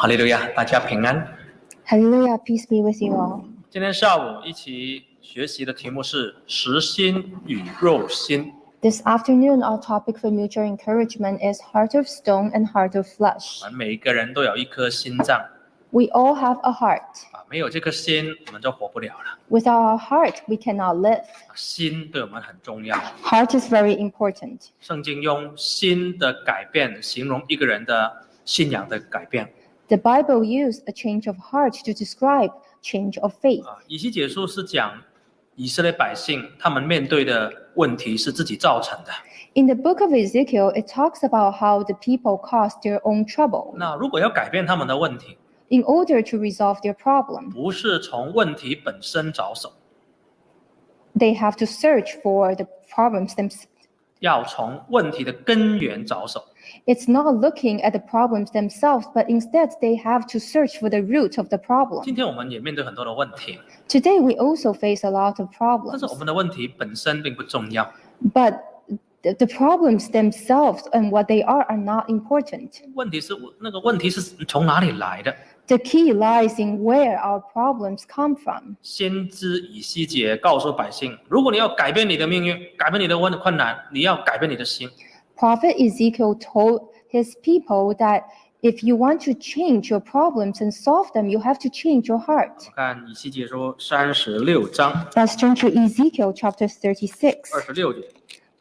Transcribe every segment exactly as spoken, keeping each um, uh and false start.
哈利路亚，大家平安。 Hallelujah, peace be with you all. 今天下午一起学习的题目是实心与肉心。 This afternoon, our topic for mutual encouragement is heart of stone and heart of flesh. 我们每一个人都有一颗心脏 We all have a heart. 啊，没有这颗心，我们就活不了了。 Without our heart, we cannot live. 心对我们很重要。 Heart is very important. 圣经用心的改变形容一个人的信仰的改变。 The Bible used a change of heart to describe change of faith. 啊，以西结书是讲以色列百姓他们面对的问题是自己造成的。 In the book of Ezekiel, it talks about how the people caused their own trouble. 那如果要改变他们的问题， In order to resolve their problem, 不是从问题本身着手， they have to search for the problems themselves. 要从问题的根源着手。 It's not looking at the problems themselves, but instead they have to search for the root of the problem. 今天我们也面对很多的问题， Today we also face a lot of 但是 problems, 我们的问题本身并不重要， but the, the problems themselves and what they are are not important. 问题是那个问题是从哪里来的。 The key lies in where our problems come from. 先知以西结告诉百姓，如果你要改变你的命运，改变你的问困难，你要改变你的心。 Prophet Ezekiel told his people that if you want to change your problems and solve them, you have to change your heart. 看以西结书三十六章 Let's turn to Ezekiel chapter thirty-six, 二十六节。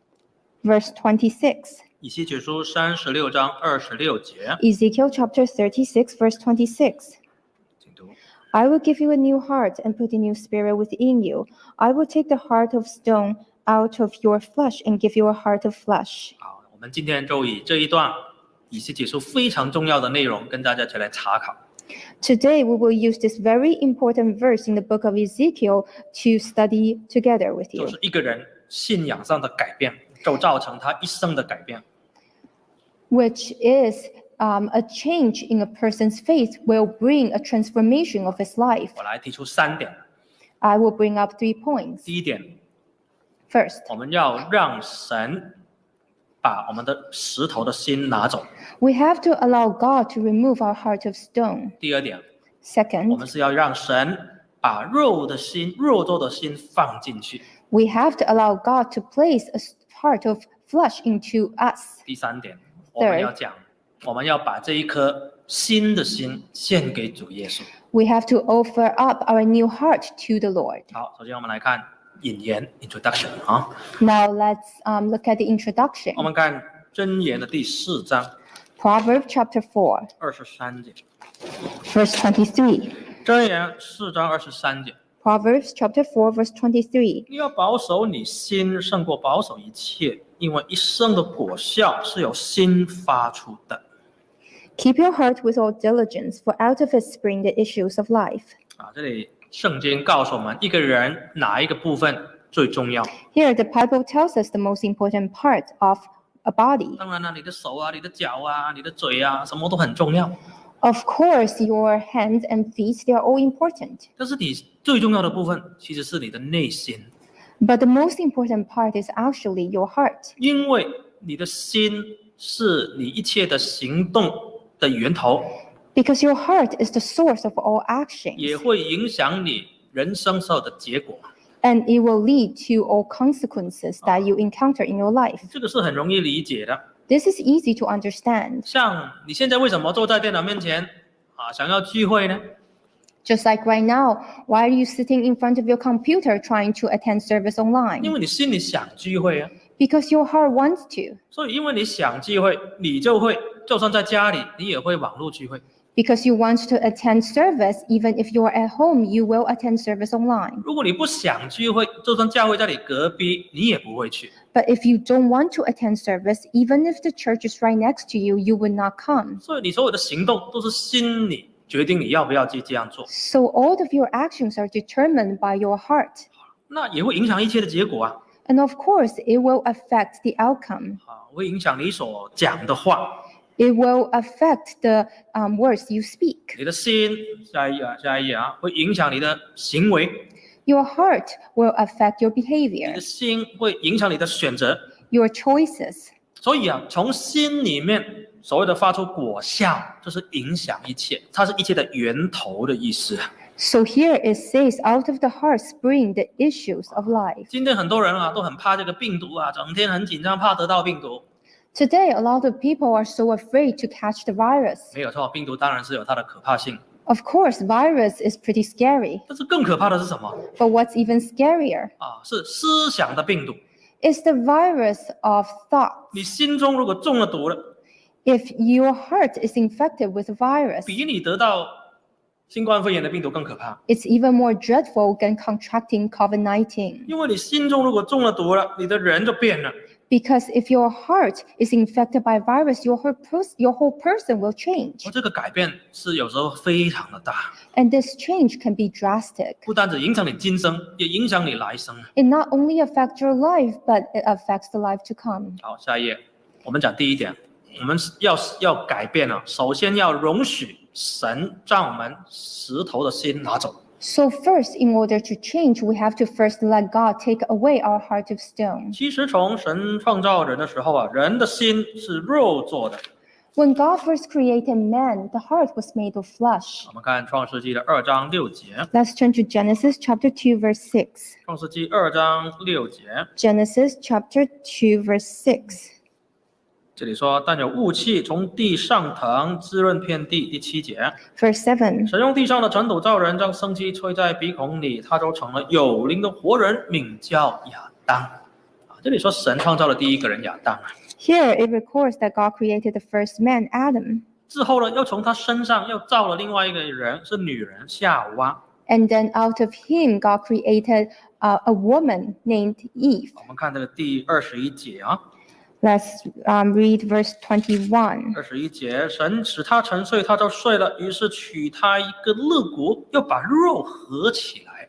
verse twenty-six. 以西结书三十六章二十六节， Ezekiel chapter thirty-six, verse twenty-six. 请读。 I will give you a new heart and put a new spirit within you. I will take the heart of stone out of your flesh and give you a heart of flesh. 好，我们今天就以这一段以西结书非常重要的内容跟大家一起来查考。 Today, we will use this very important verse in the book of Ezekiel to study together with 就 you. 是一个人信仰上的改变，就造成他一生的改变。 Which is um, a change in a person's faith will bring a transformation of his life. 我来提出三点。 I will bring up three points. 第一点， First, 我们要让神把我们的石头的心拿走。 we have to allow God to remove our heart of stone. 第二点，我 Second, 们是要让神把肉的心、肉做的心放进去。 we have to allow God to place a heart of flesh into us. 第三点，我们要讲，我们要把这一颗新的心献给主耶稣。 We have to offer up our new heart to the Lord. 好，首先我们来看引言 （introduction） 啊， Now let's um, look at the introduction. 我们看箴言的第四章 Proverbs chapter four, 二十三节。 verse twenty-three. 箴言四章二十三节， Proverbs chapter four, verse twenty-three. 你要保守你心胜过保守一切，因为一生的果效是由心发出的。 Keep your heart with all diligence, for out of it spring the issues of life. 啊，这里圣经告诉我们，一个人哪一个部分最重要？ Here, the Bible tells us the most important part of a body. 当然了，你的手啊、你的脚啊、你的嘴啊，什么都很重要。 Of course, your hands and feet, they are all important. 但是你最重要的部分其实是你的内心， But the most important part is actually your heart. 因为你的心是你一切的行动的源头， Because your heart is the source of all 也 actions. 会影响你人生所有的结果。 And it will lead to all consequences that you encounter in your life. 这个是很容易理解的。 This is easy to understand. 像你现在为什么坐在电脑面前啊，想要聚会呢？ Just like right now, why are you sitting in front of your computer trying to attend service 因 online? 为你心里想聚会啊， Because your heart wants to. 所以因为你想聚会，你就会就算在家里，你也会网络聚会。 Because you want to attend service, even if you are at home, you will attend service online. 如果你不想聚会，就算教会在你隔壁，你也不会去。 But if you don't want to attend service, even if the church is right next to you, you would not come. 所以你所有的行动都是心里决定你要不要去这样做， So all of your actions are determined by your heart. 那也会影响一切的结果啊， And of course, it will affect the outcome. 啊，会影响你所讲的话。 It will affect the um, words you speak. 你的心，下一页啊，下一页啊，会影响你的行为， Your heart will affect your 你 behavior, 的心会影响你的选择。 your choices. 所以啊，从心里面所谓的发出果效，就是影响一切，它是一切的源头的意思。 So here it says, out of the heart spring the issues of life. 今天很多人啊都很怕这个病毒啊，整天很紧张，怕得到病毒。 Today, a lot of people are so afraid to catch the virus. 没有错，病毒当然是有它的可怕性。 Of course, virus is pretty scary. 但是更可怕的是什么？ But what's even scarier 啊，是思想的病毒。 is the virus of thought. 你心中如果中了毒了， If your heart is infected with a virus, 比你得到新冠肺炎的病毒更可怕。 it's even more dreadful than contracting COVID nineteen. 因为你心中如果中了毒了，你的人就变了。 Because if your heart is infected by virus, your whole, pers- your whole person will change. 而这个改变是有时候非常的大， And this change can be drastic. 不单只影响你今生，也影响你来生。 It not only affects your life, but it affects the life to come. 好，下一页，我们讲第一点，我们要要改变啊，首先要容许神将我们石头的心拿走。 So first, in order to change, we have to first let God take away our heart of stone. 其实从神创造人的时候啊，人的心是肉做的。 When God first created man, the heart was made of flesh. 我们看创世纪的二章六节， Let's turn to Genesis chapter two, verse six. 创世纪二章六节， Genesis chapter two, verse six. 这里说，但有雾气从地上腾，滋润遍地。第七节， Verse seven. 神用地上的尘土造人，将生气吹在鼻孔里，他就成了有灵的活人，名叫亚当。啊，这里说神创造了第一个人亚当啊， Here it records that God created the first man, Adam. 之后呢，又从他身上又造了另外一个人，是女人夏娃。 And then out of him, God created uh, a woman named Eve. 我们看这个第二十一节啊， Let's um, read verse twenty-one. 二十一节，神使他沉睡，他就睡了，于是取他一个肋骨，又把肉合起来。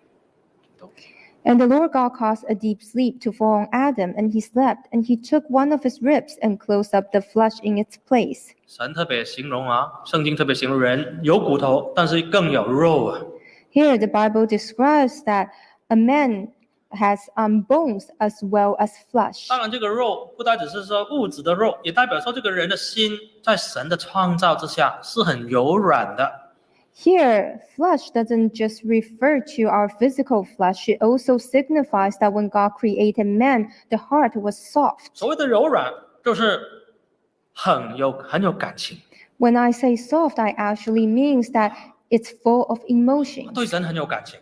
And the Lord God caused a deep sleep to fall on Adam, and he slept, and he took one of his ribs and closed up the flesh in its place. 神特别形容啊，圣经特别形容人有骨头，但是更有肉啊。 Here, the Bible describes that a man has um, bones as well as flesh. 当然，这个肉不单只是说物质的肉，也代表说这个人的心在神的创造之下是很柔软的。 Here, flesh doesn't just refer to our physical flesh, it also signifies that when God created man, the heart was soft. 所谓的柔软，就是很有很有感情， When I say soft, I actually means that it's full of emotions. 对神很有感情。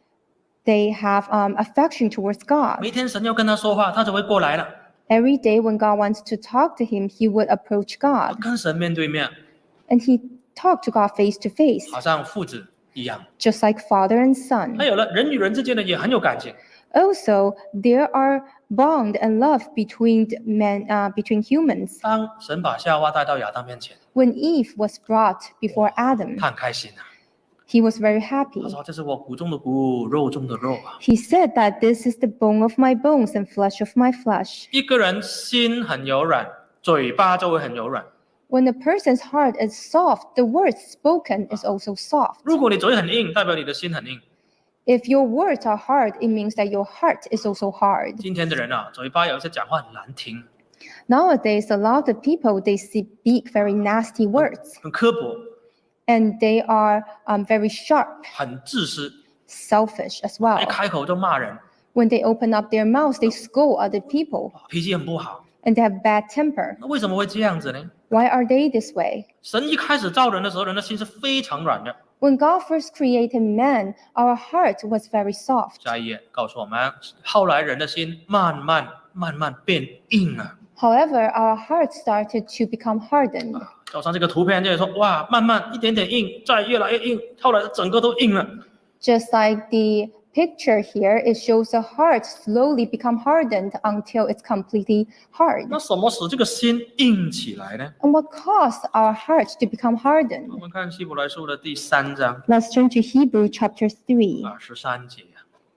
They have um, affection towards God. 每天神要跟他说话，他就会过来了， Every day when God wants to talk to him, he would approach God 跟神面对面， and he talked to God face to face, 好像父子一样。 just like father and son. 还有了，人与人之间的也很有感情。 Also, there are bond and love between men, uh, between humans. 当神把夏娃带到亚当面前， When Eve was brought before Adam, 他很开心啊。 he was very 他 happy. 说：“这是我骨中的骨，肉中的肉啊。 He said that this is the bone of my bones and flesh of my flesh. ” 一个人心很柔软，嘴巴就会很柔软。 When a person's heart is soft, the words spoken is also soft. 如果你嘴很硬，代表你的心很硬。 If your words are hard, it means that your heart is also hard. 今天的人啊，嘴巴有一些讲话很难听， Nowadays, a lot of people, they speak very nasty words, 很刻薄， and they are um, very sharp, 很自私， selfish as well. 一开口就骂人， When they open up their mouths, they scold other people, 脾气很不好。 and they have bad temper. 那为什么会这样子呢？ Why are they this way? 神一开始造人的时候，人的心是非常软的。 When God first created man, our heart was very soft. 下一页告诉我们，后来人的心慢慢慢慢变硬了。 However, our heart started to become hardened. 早上这个图片就是说，哇，慢慢一点点硬，再越来越硬，后来整个都硬了。 Just like the picture here, it shows the heart slowly become hardened until it's completely hard. 那什么使这个心硬起来呢？ And what caused our heart to become 我 hardened? 们看希伯来书的第三章 Let's turn to Hebrew chapter three. 啊十三节。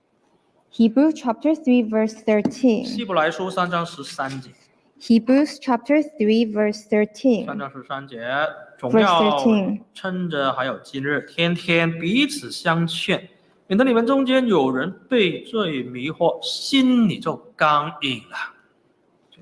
Hebrew chapter three, verse 希 thirteen. 伯来书三章十三节， Hebrews chapter three, verse 三 thirteen. 章十三节，总 Verse 要 thirteen. 趁着还有今日，天天彼此相劝，免得你们中间有人被罪迷惑，心里就刚硬了。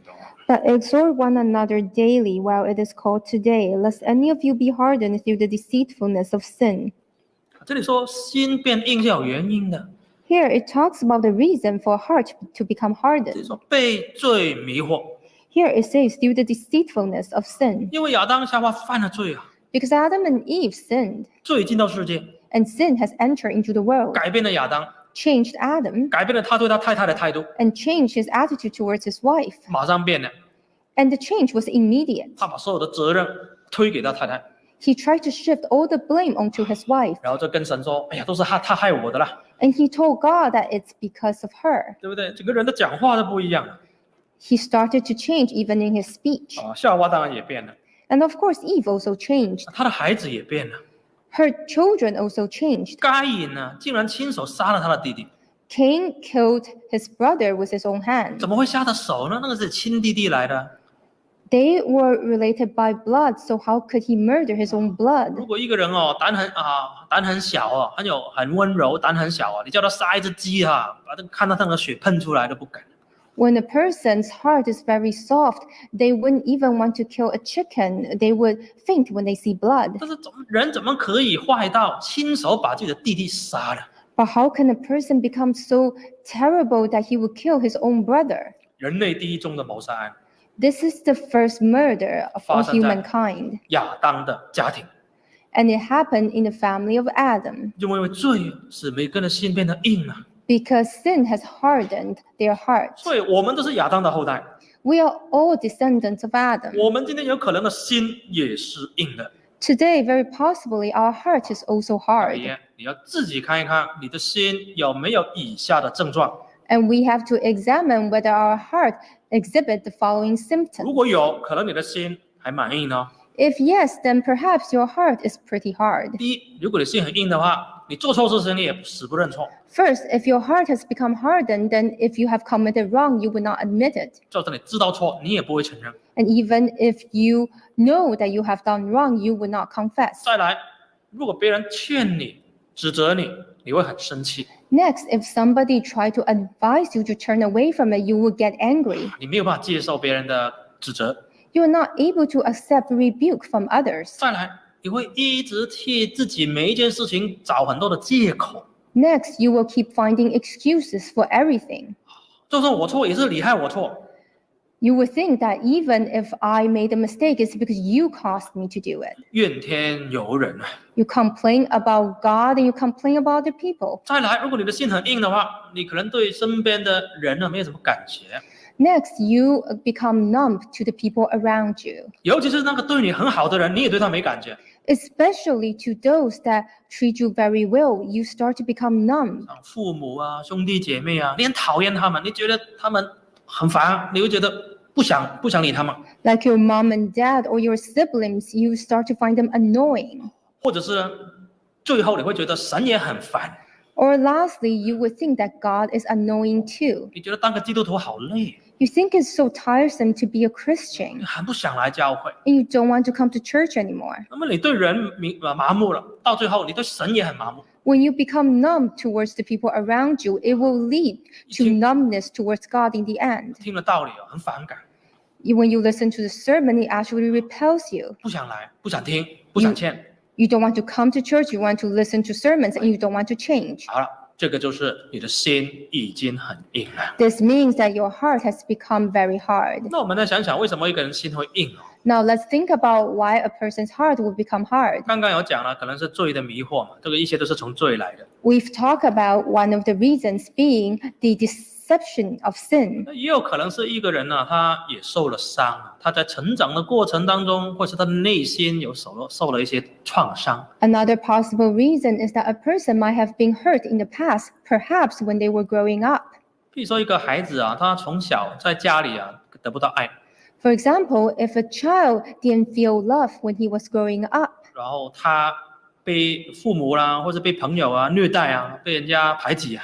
But exhort one another daily while it is called today, lest any of you be hardened through the deceitfulness of sin. 这里说心变硬是有原因的， Here it talks about the reason for a heart to become 这里 hardened. 说被罪迷惑， Here it says through the deceitfulness of sin. 因为亚当夏娃犯了罪啊， Because Adam and Eve sinned, 罪进到世界， and sin has entered into the world, 改变了亚当， changed Adam, 改变了他对他太太的态度， and changed his attitude towards his wife. 马上变了， And the change was immediate. 他把所有的责任推给他太太， He tried to shift all the blame onto his wife, 然后就跟神说：“哎呀，都是他他害我的啦， and he told God that it's because of her. 对不对？”整个人的讲话都不一样了 He started to change even in his speech. 啊。夏娃当然也变了， And of course, Eve also changed. 他的孩子也变了。 Her children also changed. 该隐呢，竟然亲手杀了他的弟弟， Cain killed his brother with his own hand. 怎么会下的手呢？那个是亲弟弟来的。 They were related by blood, so how could he murder his own blood? 如果一个人哦，胆很啊，胆很小哦，很有很温柔，胆很小啊，你叫他杀一只鸡哈、把这个看到他那个血喷出来都不敢。 When a person's heart is very soft, they wouldn't even want to kill a chicken. They would faint when they see blood. 但是怎么人怎么可以坏到亲手把自己的弟弟杀了？ But how can a person become so terrible that he would kill his own brother? 人类第一宗的谋杀案， This is the first murder of all 发生在 humankind. 亚当的家庭， And it happened in the family of Adam 因为罪使每个人的心变得硬了， because sin has hardened their hearts. 所以我们都是亚当的后代， We are all descendants of Adam. 我们今天有可能的心也是硬的。 Today, very possibly, our heart is also 所 hard. 以你要自己看一看你的心有没有以下的症状， And we have to examine whether our heart exhibit the following 如 symptoms. 果有可能你的心还蛮硬呢。 If yes, then perhaps your heart is pretty hard. 第一，如果你心很硬的话，你做错事情你也死不认错， First, if your heart has become hardened, then if you have committed wrong, you will not admit it. 就算你知道错，你也不会承认。 And even if you know that you have done wrong, you will not confess. 再来，如果别人劝你、指责你，你会很生气， Next, if somebody tried to advise you to turn away from it, you will get angry. 你没有办法接受别人的指责。 You are not able to accept rebuke from others. 再来，你会一直替自己每一件事情找很多的借口， Next, you will keep finding excuses for everything. 就算我错，也是你害我错。 You will think that even if I made a mistake, it's because you caused me to do it. 怨天尤人啊！ You complain about God and you complain about other people. 再来，如果你的心很硬的话，你可能对身边的人呢没有什么感觉， Next, you become numb to the people around you, 尤其是那个对你很好的人，你也对他没感觉。 especially to those that treat you very well. You start to become numb. 像父母啊、兄弟姐妹啊，你很讨厌他们，你觉得他们很烦，你会觉得不想不想理他们， Like your mom and dad or your siblings, you start to find them annoying. 或者是最后你会觉得神也很烦， Or lastly, you would think that God is annoying too. 你觉得当个基督徒好累， You think it's so tiresome to be a Christian 你很不想来教会。 and you don't want to come to church anymore. 那么你对人迷呃麻木了，到最后你对神也很麻木。 When you become numb towards the people around you, it will lead to Think- numbness towards God in the end. 听了道理哦，很反感， You- When you listen to the sermon, it actually repels you. 不想来，不想听，不想欠。 You don't want to come to church, you want to listen to sermons, and you don't want to change. 好了，这个就是你的心已经很硬了。 This means that your heart has become very hard. 那我们再想想，为什么一个人心会硬哦？ Now let's think about why a person's heart will become hard. 刚刚有讲了，可能是罪的迷惑嘛，这个一切都是从罪来的。 We've talked about one of the reasons being the deception of sin. 那也有可能是一个人呢、他也受了伤啊，他在成长的过程当中，或是他的内心有受了受了一些创伤。 Another possible reason is that a person might have been hurt in the past, perhaps when they were growing up. 比如说一个孩子啊，他从小在家里啊得不到爱， For example, if a child didn't feel love when he was growing up, 然后他被父母啦，或者被朋友啊虐待啊，被人家排挤啊，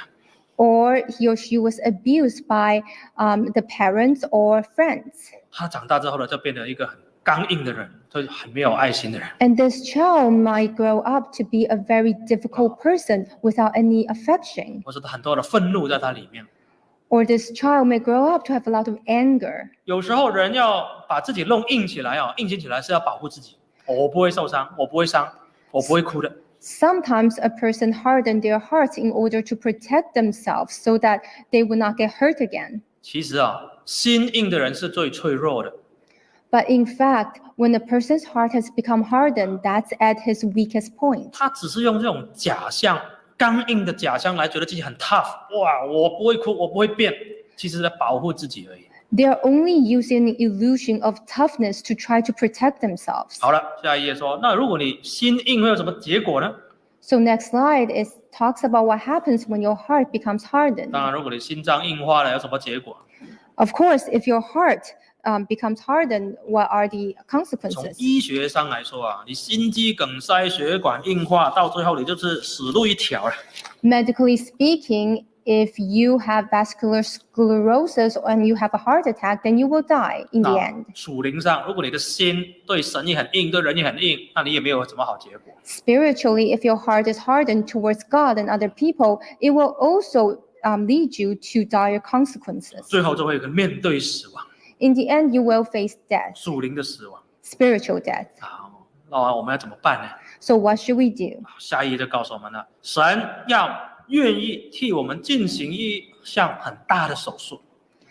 or he or she was abused by um, the parents or friends. 他长大之后呢，就变成一个很刚硬的人，就很没有爱心的人。 And this child might grow up to be a very difficult person without any affection. 或是很多的愤怒在他里面， Or this child may grow up to have a lot of anger. 有时候人要把自己弄硬起来啊，硬起来是要保护自己。我不会受伤，我不会伤，我不会哭的。 Sometimes a person harden their hearts in order to protect themselves so that they will not get hurt again. 其实啊，心硬的人是最脆弱的。 But in fact, when a person's heart has become hardened, that's at his weakest point. 他只是用这种假象、刚硬的假象来觉得自己很 tough， 哇，我不会哭，我不会变，其实在保护自己而已。 They are only using the illusion of toughness to try to protect themselves. 好了，下一页说，那如果你心硬会有什么结果呢？ So next slide is talks about what happens when your heart becomes hardened. 当然，如果你心脏硬化了，有什么结果？ Of course, if your heart um, becomes hardened, what are the 从 consequences? 医学上来说啊，你心肌梗塞、血管硬化，到最后你就是死路一条了。 Medically speaking, if you have vascular sclerosis and you have a heart attack, then you will die in the 那 end. 属灵上，如果你的心对神也很硬，对人也很硬，那你也没有什么好结果。 Spiritually, if your heart is hardened towards God and other people, it will also um, lead you to dire consequences. 最后就会面对死亡， In the end, you will face death, 属灵的死亡。 spiritual death. 好，那我们要怎么办呢？ So what should we do? 下一页就告诉我们了，神要愿意替我们进行一项很大的手术。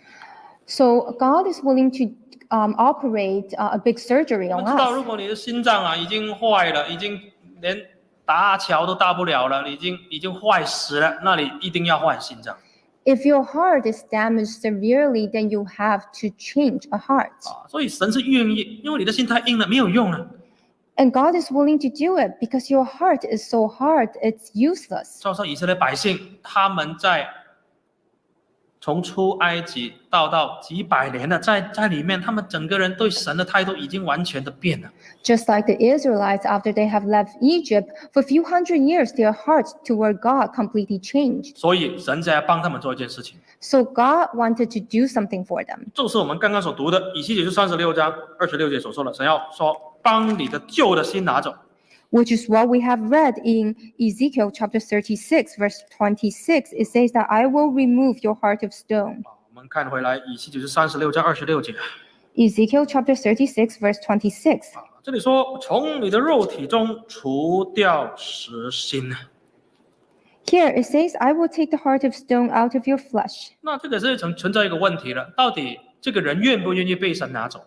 So God is willing to um, operate uh, a big surgery 我 on 们知道，如 us. 果你的心脏啊已经坏了，已经连搭桥都搭不了了，已经已经坏死了，那你一定要换心脏 If your heart is damaged severely, then you have to change a heart. 啊！所以神是愿意，因为你的心太硬了，没有用了。 And God is willing to do it because your heart is so hard, it's useless. 照说以色列百姓，他们在从出埃及到到几百年了，在在里面，他们整个人对神的态度已经完全的变了。 Just like the Israelites, after they have left Egypt, for a few hundred years, their hearts toward God completely changed. 所以神在帮他们做一件事情， So God wanted to do something for them. 就是我们刚刚所读的以西结书三十六章二十六节所说的，神要说帮你的旧的心拿走。 Which is what we have read in Ezekiel chapter thirty-six, verse twenty-six. It says that I will remove your heart of stone. 我们看回来以西结书三十六章二十六节， Ezekiel chapter thirty-six, verse twenty-six. 这里说从你的肉体中除掉实心。 Here it says, I will take the heart of stone out of your flesh. 那这个是存存在一个问题了，到底这个人愿不愿意被神拿走？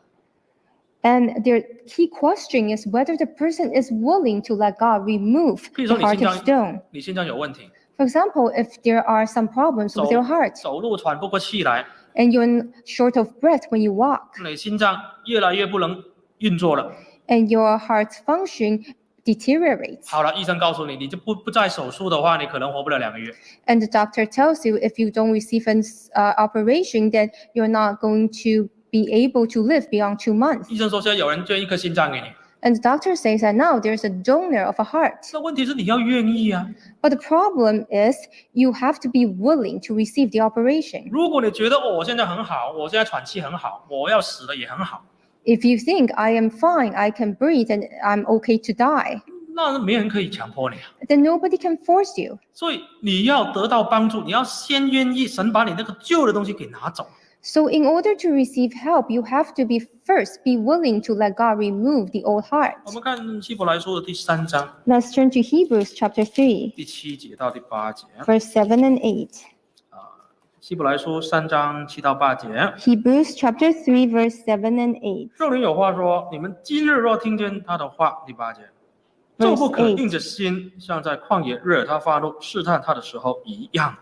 And the key question is whether the person is willing to let God remove 譬如 the 说你 heart 心 of 脏 stone. 你心脏有问题， For example, if there are some problems 走 with your heart 走路喘不过气来， and you're short of breath when you walk 你心脏越来越不能运作了。 and your heart's function deteriorates. 好了，医生告诉你，你就不不再手术的话，你可能活不了两个月。 And the doctor tells you if you don't receive an uh, operation, then you're not going to be able to live beyond two months. 医生说现在有人捐一颗心脏给你， And the doctor says that now there's a donor of a heart. 那问题是你要愿意啊。 But the problem is you have to be willing to receive the operation. 如果你觉得哦，我现在很好，我现在喘气很好，我要死了也很好， If you think I am fine, I can breathe, and I'm okay to die, 那没人可以强迫你啊。 then nobody can force you. 所以你要得到帮助，你要先愿意神把你那个旧的东西给拿走。 So in order to receive help, you have to be first be willing to let God remove the old heart. 我们看希伯来书的第三章 Let's turn to Hebrews chapter three, 第七节到第八节 verse seven and eight. 啊，希伯来书三章七到八节。 Hebrews chapter three, verse seven and eight. 圣灵有话说：你们今日若听见他的话，第八节， Verse 就不可 eight. 硬着心，像在旷野惹他发怒试探他的时候一样。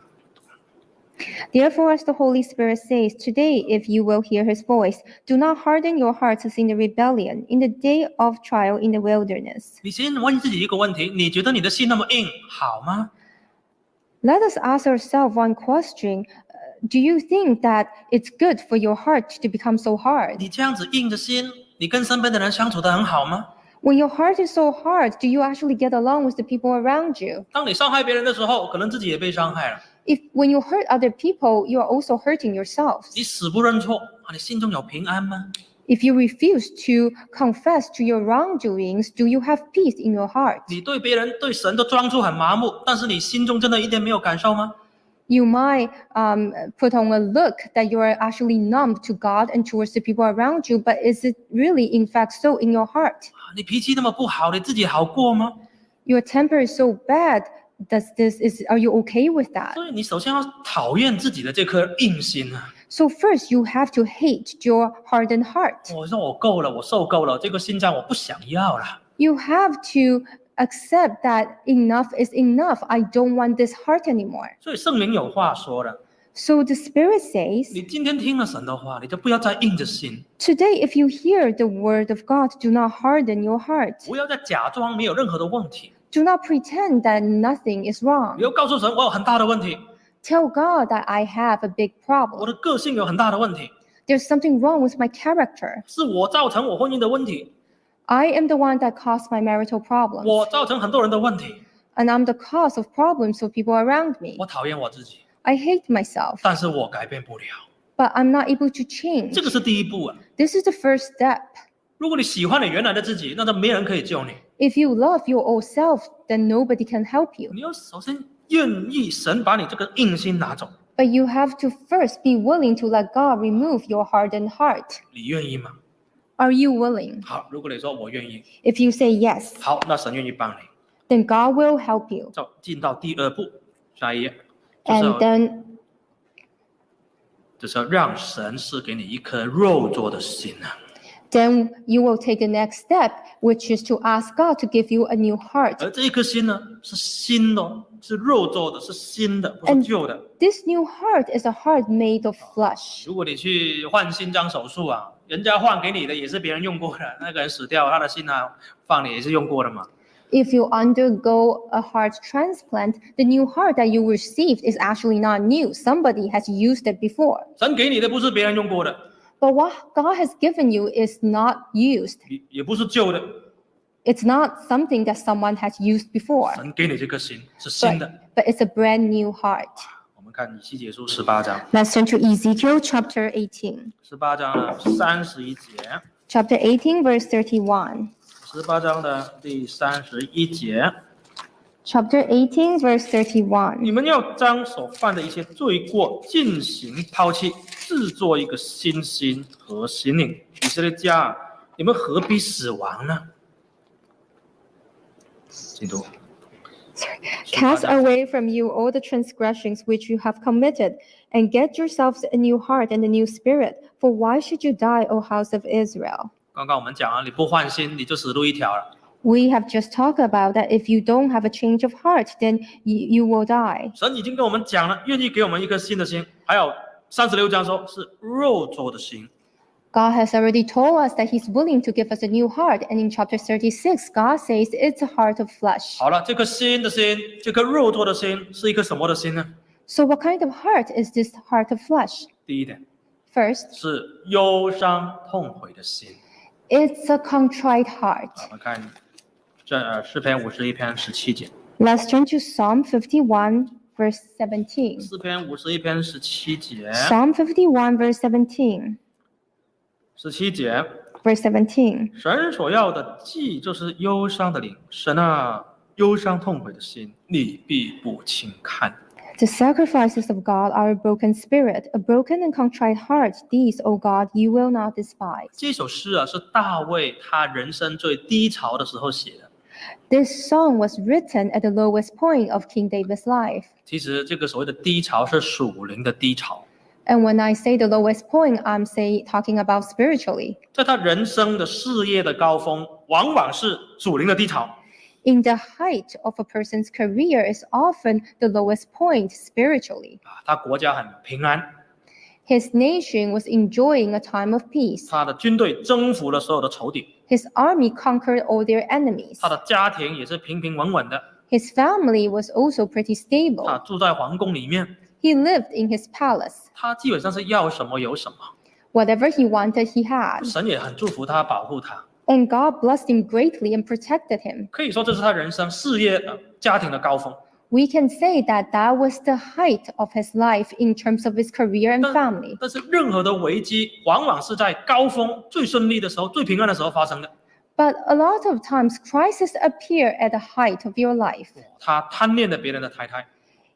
Therefore, as the Holy Spirit says, today, if you will hear his voice, do not harden your hearts as in the rebellion, in the day of trial in the wilderness. 你先问自己一个问题：你觉得你的心那么硬，好吗？ Let us ask ourselves one question. Uh, Do you think that it's good for your heart to become so hard? 你这样子硬着心，你跟身边的人相处得很好吗？ When your heart is so hard, do you actually get along with the people around you? 当你伤害别人的时候，可能自己也被伤害了。 If when you hurt other people, you are also hurting yourselves. 你死不认错啊，你心中有平安吗？ If you refuse to confess to your wrongdoings, do you have peace in your heart? 你对别人、对神都装出很麻木，但是你心中真的一点没有感受吗？ You might um, put on a look that you are actually numb to God and towards the people around you, but is it really, in fact, so in your heart? 你脾气那么不好，你自己好过吗？ Your temper is so bad. Does this is are you okay with that? 所以你首先要讨厌自己的这颗硬心啊！ So first, you have to hate your hardened heart. 我说我够了，我受够了，这个心脏我不想要了。 You have to accept that enough is enough. I don't want this heart anymore. 所以圣灵有话说了， So the Spirit says, 你今天听了神的话，你就不要再硬着心， today, if you hear the word of God, do not harden your heart. 不要再假装没有任何的问题。 Do not pretend that nothing is 你 wrong. 要告诉神，我有很大的问题， Tell God that I have a big 我 problem. 的个性有很大的问题， There's something wrong with my character. 是我造成我婚姻的问题， I am the one that caused my marital 我 problems. 造成很多人的问题， And I'm the cause of problems for people around me. 我讨厌我自己， I hate myself, 但是我改变不了。 but I'm not able to change. 这个是第一步啊！ This is the first step. 如果你喜欢你原来的自己，那就没人可以救你。 If you love your old self, then nobody can help you. 你要首先愿意神把你这个硬心拿走， But you have to first be willing to let God remove your hardened heart. 你愿意吗？ Are you willing? 好，如果你说我愿意， If you say yes, 好，那神愿意帮你。 then God will help you. 就进到第二步，下一页，就是 And 要 then 就是要让神赐给你一颗肉做的心啊。 then you will take the next step, which is to ask God to give you a new heart. 而这一颗心呢，是新的哦，是肉做的，是新的，不是 And 旧的。 this new heart is a heart made of flesh. 如果你去换心脏手术啊，人家换给你的也是别人用过的，那个人死掉，他的心啊放你也是用过的嘛。 If you undergo a heart transplant, the new heart that you received is actually not new. Somebody has used it before. 神给你的不是别人用过的， But what God has given you is not used. 也也不是旧的， It's not something that someone has used before, 神给你这颗心是新的。 but, but it's a brand new heart. 我们看以西结书十八章， Let's turn to Ezekiel chapter eighteen. 十八章呢三十一节， Chapter eighteen, verse thirty-one. 十八章的第三十一节， Chapter eighteen, verse thirty-one. 你们要将所犯的一些罪过进行抛弃，制作一个新心和心灵。以色列家，你们何必死亡呢？请读。 Cast away from you all the transgressions which you have committed, and get yourselves a new heart and a new spirit. For why should you die, O house of Israel? 刚刚我们讲了，你不换心，你就死路一条了。 We have just talked about that if you don't have a change of heart, then you, you will die. 神已经跟我们讲了，愿意给我们一颗新的心。还有三十六章说是肉做的心， God has already told us that He's willing to give us a new heart. And in chapter thirty-six, God says it's a heart of flesh. 好了，这颗新的心，这颗肉做的心，是一颗什么的心呢？ So, what kind of heart is this heart of flesh? 第一点 First, 是忧伤痛悔的心。 it's a contrite heart. 我们看这呃诗篇五十一篇十七节， Let's turn to Psalm fifty-one, verse seventeen. 诗篇五十一篇十七节， Psalm fifty-one, verse seventeen. 十七节， Verse seventeen. 神所要的祭就是忧伤的灵，神啊，忧伤痛悔的心，你必不轻看。 The sacrifices of God are a broken spirit, a broken and contrite heart. These, O God, you will not despise. 这首诗啊，是大卫他人生最低潮的时候写的。 This song was written at the lowest point of King David's life. 其实这个所谓的低潮是属灵的低潮， And when I say the lowest point, I'm say talking about spiritually. 在他人生的事业的高峰，往往是属灵的低潮。 In the height of a person's career is often the lowest point spiritually. 啊，他国家很平安， His nation was enjoying a time of peace. 他的军队征服了所有的仇敌， His army conquered all their enemies. 他的家庭也是平平稳稳的， His family was also pretty 他 stable. 住在皇宫里面， He lived in his palace. 他基本上是要什么有什么。 Whatever he wanted, he had. 神也很祝福他，保护他， And God blessed him greatly and protected him. 可以说这是他人生事业、呃、家庭的高峰。 We can say that that was the height of his life in terms of his career and 但 family. 但是任何的危机，往往是在高峰、最顺利的时候、最平安的时候发生的。 But a lot of times, crises appear at the height of your life. 他贪恋了别人的太太，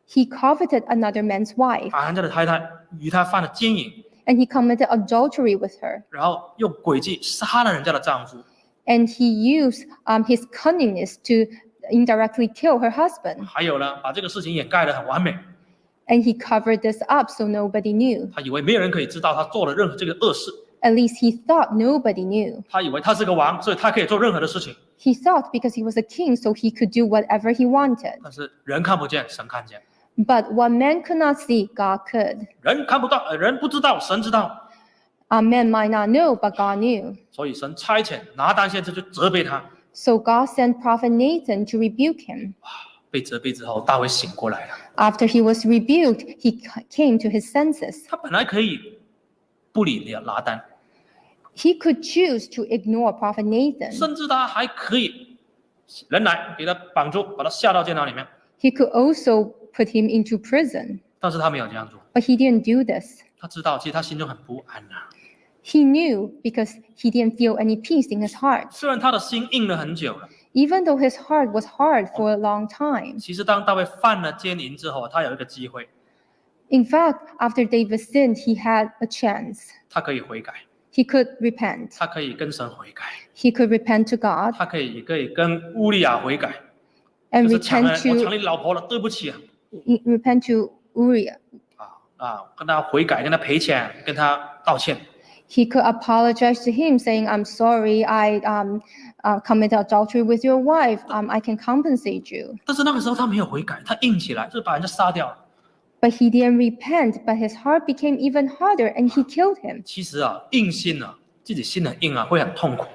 he coveted another man's wife, 把人家的太太与他犯了奸淫， and he committed adultery with her. 然后用诡计杀了人家的丈夫。 And he used um, his cunningness to indirectly kill her husband. 还有呢，把这个事情掩盖得很完美， And he covered this up so nobody knew. 他以为没有人可以知道他做了任何这个恶事， At least he thought nobody knew. 他以为他是个王，所以他可以做任何的事情。 He thought because he was a king, so he could do whatever he wanted. 但是人看不见，神看见； But what man could not see, God could. 人看不到，呃人不知道，神知道。 A man might not know, but God knew. 所以神差遣拿单先知去责备他。 So God sent Prophet Nathan to rebuke him. 被责备之后，大卫醒过来了。 After he was rebuked, he came to his senses. 他本来可以不理拿单， He could choose to ignore Prophet Nathan. 甚至他还可以人来给他绑住，把他下到监牢里面。 He could also put him into prison. 但是他没有这样做， But he didn't do this. 他知道其实他心中很不安呐、啊。 He knew because he didn't feel any peace in his heart. 虽然他的心硬了很久了， Even though his heart was hard for a long time. 其实当大卫犯了奸淫之后，他有一个机会， In fact, after David sinned, he had a chance. 他可以悔改， He could repent. 他可以跟神悔改， He could repent to God 他可以也可以跟乌利亚悔改， and 就是抢了 repent 我抢 to 你老婆了，对不起啊， repent to Uriah. 啊啊，跟他悔改，跟他赔钱，跟他道歉。 He could apologize to him, saying, "I'm sorry, I um, uh, committed adultery with your wife. Um, I can compensate you." 但是那个时候他没有悔改，他硬起来，就是把人家杀掉了。 But he didn't repent, but his heart became even harder, and he killed him. 其实啊，硬心啊，自己心很硬啊，会很痛苦。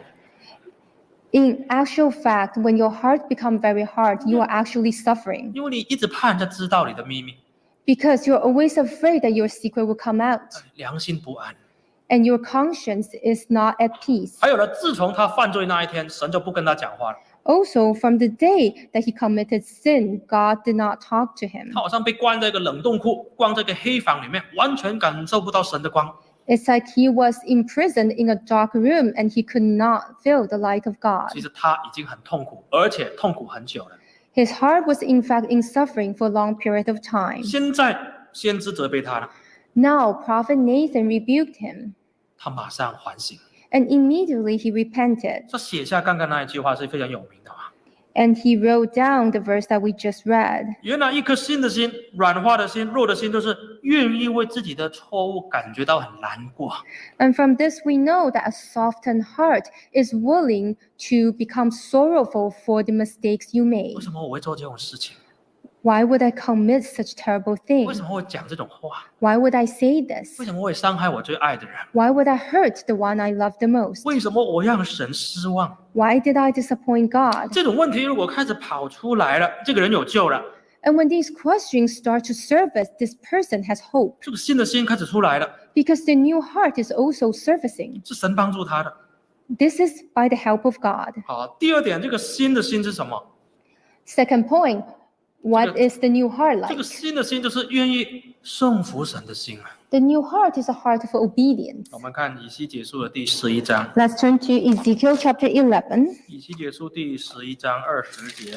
In actual fact, when your heart becomes very hard, you are actually suffering 因为你一直怕人家知道你的秘密， because you're always afraid that your secret will come out, 良心不安。 and your conscience is not at peace. 还有呢，自从他犯罪那一天，神就不跟他讲话了， Also, from the day that he committed sin, God did not talk to him. 他好像被关在一个冷冻库，关在一个黑房里面，完全感受不到神的光。 It's like he was imprisoned in a dark room and he could not feel the light of God. 其实他已经很痛苦，而且痛苦很久了。 His heart was in fact in suffering for a long period of time. 现在先知责备他了， Now, Prophet Nathan rebuked him, 他马上反省。 and immediately he repented. 他写下刚刚那一句话是非常有名的嘛。 And he wrote down the verse that we just read. 原来一颗新的心、软化的心、弱的心，都是愿意为自己的错误感觉到很难过。 And from this, we know that a softened heart is willing to become sorrowful for the mistakes you 为 made. 什么我会做这种事情？ Why would I commit such terrible 为什 things? 么会讲这种话？ Why would I say this? 为什么会伤害我最爱的人？ Why would I hurt the one I love the most? 为什么我让神失望？ Why did I disappoint God? 这种问题如果开始跑出来了，这个人有救了。 And when these questions start to surface, this person has hope 这个新的心开始出来了， because the new heart is also surfacing. 是神帮助他的。 This is by the help of God. 好，第二点，这个新的心是什么？ Second point, what is the new heart 这 like? 个新的心就是愿意顺服神的心啊。 The new heart is a heart of obedience. 我们看以西结书的第十一章， Let's turn to Ezekiel chapter eleven. 以西结书第十一章二十节，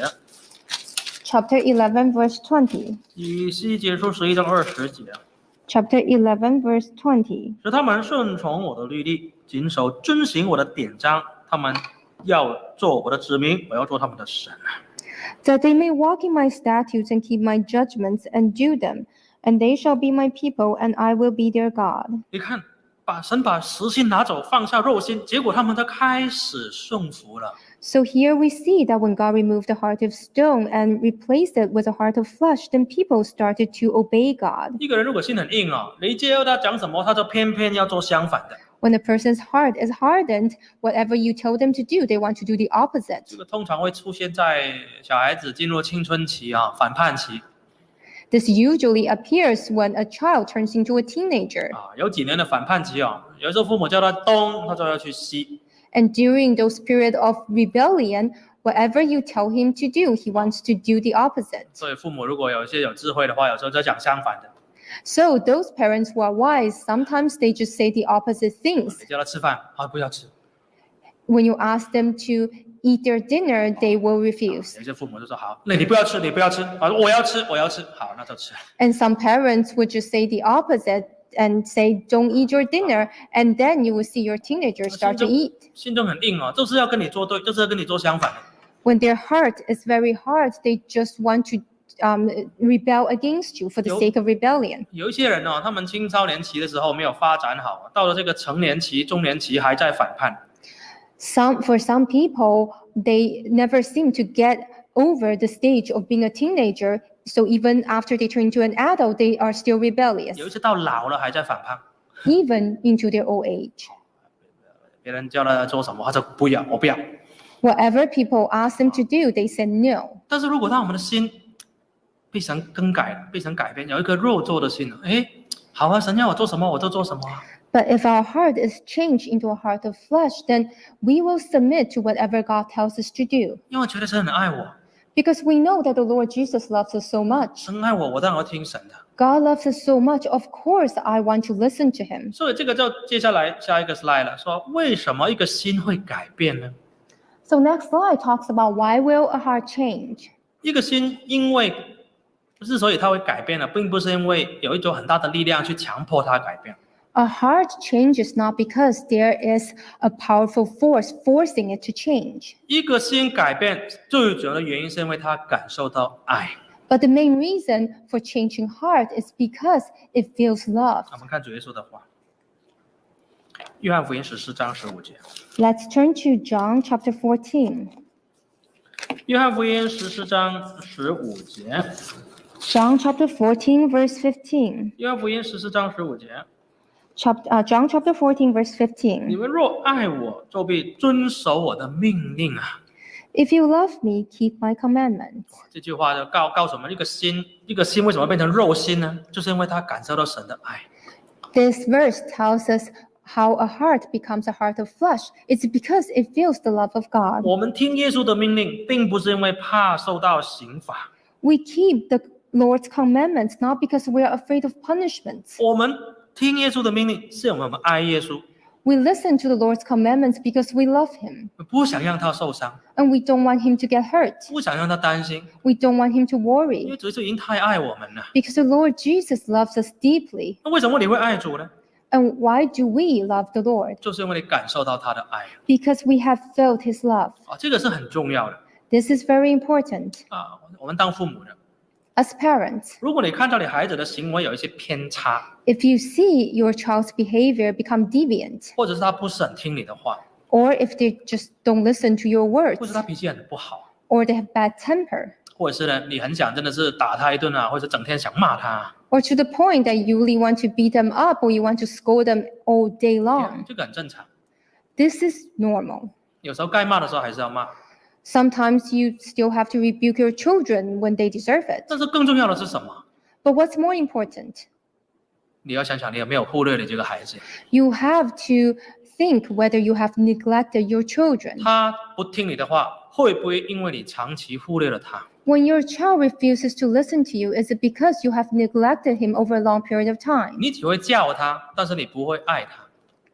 Chapter eleven, verse twenty. 以西结书十一章二十节， Chapter eleven, verse twenty. 使他们顺从我的律例，谨守遵行我的典章，他们要做我的子民，我要做他们的神。 That they may walk in my statutes and keep my judgments and do them, and they shall be my people, and I will be their God. 你看，把神把实心拿走，放下肉心，结果他们都开始顺服了。 So here we see that when God removed the heart of stone and replaced it with a heart of flesh, then people started to obey God. 一个人如果心很硬哦，你叫他讲什么，他就偏偏要做相反的。 When a person's heart is hardened, whatever you tell them to do, they want to do the opposite. 这个通常会出现在小孩子进入青春期啊，反叛期 This usually appears when a child turns into a teenager. 啊，有几年的反叛期啊，有时候父母叫他东，他就要去西。 And during those periods of rebellion, whatever you tell him to do, he wants to do the opposite. 所以父母如果有一些有智慧的话，有时候就讲相反的。 So those parents who are wise, sometimes they just say the opposite things. 你叫他吃饭啊，不要吃。 When you ask them to eat their dinner, they will refuse. 有些父母就说好，那你不要吃，你不要吃，啊，我要吃，我要吃，好，那就吃。 And some parents would just say the opposite and say, don't eat your dinner, and then you will see your teenagers start to eat. 心中很硬哦，就是要跟你作对，就是要跟你做相反的。 When their heart is very hard, they just want to um, rebel against you for the Yo- sake of rebellion. 有一些人哦，他们青少年期的时候没有发展好，到了这个成年期、中年期还在反叛。 Some, for some people, they never seem to get over the stage of being a teenager. So even after they turn into an adult, they are still rebellious, 有一些到老了还在反叛， even into their old age. 别人叫他做什么，他说不要，我不要。 Whatever people ask them to do, they said no. 但是如果当我们的心被神更改了，被神改变，有一颗肉做的心了，哎，好啊，神要我做什么我就做什么啊。 But if our heart is changed into a heart of flesh, then we will submit to whatever God tells us to do. 因为我觉得神很爱我， Because we know that the Lord Jesus loves us so much. 神爱我，我当然要听神的。 God loves us so much. Of course, I want to listen to Him. 所以这个就接下来下一个 slide 了，说为什么一个心会改变呢？ So next slide talks about why will a heart change? 一个心因为之所以它会改变呢，并不是因为有一种很大的力量去强迫它改变。 A heart changes not because there is a powerful force forcing it to change. 一个心改变最主要的原因是因为他感受到爱。 But the main reason for changing heart is because it feels loved. 我们看主耶稣的话，约翰福音十四章十五节。 Let's turn to John chapter fourteen. 约翰福音十四章十五节。 John chapter fourteen, verse fifteen. 约翰福音十四章十五节。 Chapter, uh, John chapter fourteen, verse 你 fifteen. 们若爱我，就必遵守我的命令啊！ If you love me, keep my commandments. 这句话就告告诉我们，一个心，一个心为什么变成肉心呢？就是因为他感受到神的爱。 This verse tells us how a heart becomes a heart of flesh. It's because it feels the love of God. 我们听耶稣的命令，并不是因为怕受到刑罚， We keep the Lord's commandments not because we are afraid of punishments. 我们听耶稣的命令，是因为我们爱耶稣， We listen to the Lord's commandments because we love Him 不想让他受伤， and we don't want Him to get hurt. 不想让他担心， We don't want Him to 因 worry 为主耶稣已经太爱我们了。 because the Lord Jesus loves us deeply. 那为什么你会爱主呢？ And why do we love the Lord? 就是因为你感受到他的爱 Because we have felt His love. 啊，这个是很重要的 This is very important. 啊。我们当父母的， As parents, 如果你看到你孩子的行为有一些偏差， if you see your child's behavior become deviant, 或者是他不是很听你的话， or if they just don't listen to your 或 words, 者他脾气很不好， or they have bad temper, 或者是呢你很想真的是打他一顿啊，或者整天想骂他， or to the point that you really want to beat them up or you want to scold them all day long. 这个很正常。 This is normal. 有时候该骂的时候还是要骂， Sometimes you still have to rebuke your children when they deserve it. 但是更重要的是什么？ But what's more important? 你要想想你有没有忽略你这个孩子， You have to think whether you have neglected your children. 他不听你的话，会不会因为你长期忽略了他？ When your child refuses to listen to you, is it because you have neglected him over a long period of time? 你只会叫他，但是你不会爱他。